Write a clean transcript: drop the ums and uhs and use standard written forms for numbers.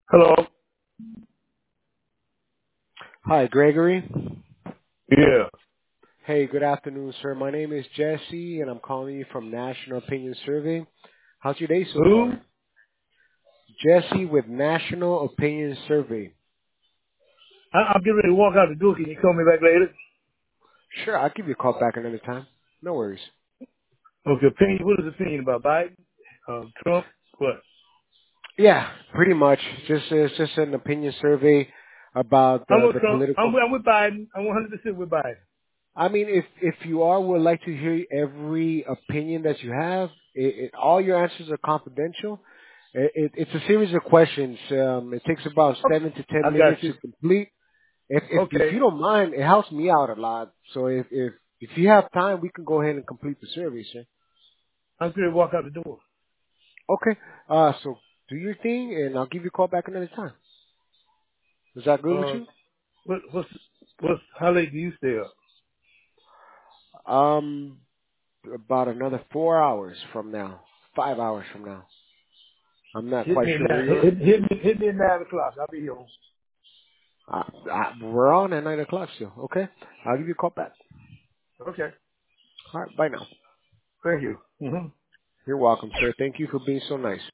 Hello. Hi, Gregory. Yeah. Hey, good afternoon, sir. My name is Jesse, and I'm calling you from National Opinion Survey. How's your day so Who? far? Jesse with National Opinion Survey. I'm getting ready to walk out the door. Can you call me back later? Sure, I'll give you a call back another time. No worries. Okay. Opinion. What is the opinion about Biden? Trump? What? Yeah, pretty much. It's just an opinion survey about I'm with the Trump. political. I'm with Biden. I'm 100% with Biden. I mean, if you are would like to hear every opinion that you have, all your answers are confidential. It's a series of questions. It takes about Okay. 7 to 10 I got minutes you. to complete. If Okay. you don't mind, it helps me out a lot. So if you have time, we can go ahead and complete the survey, sir. I'm going to walk out the door. Okay. So do your thing, and I'll give you a call back another time. Is that good with Uh, you? how late do you stay up? Um, about another 4 hours from now, 5 hours from now. I'm not Hit quite me at sure where 9. you're. Hit me at 9 o'clock. I'll be home. We're on at 9 o'clock still. Okay. I'll give you a call back. Okay. All right. Bye now. Thank you. Mm-hmm. You're welcome, sir. Thank you for being so nice.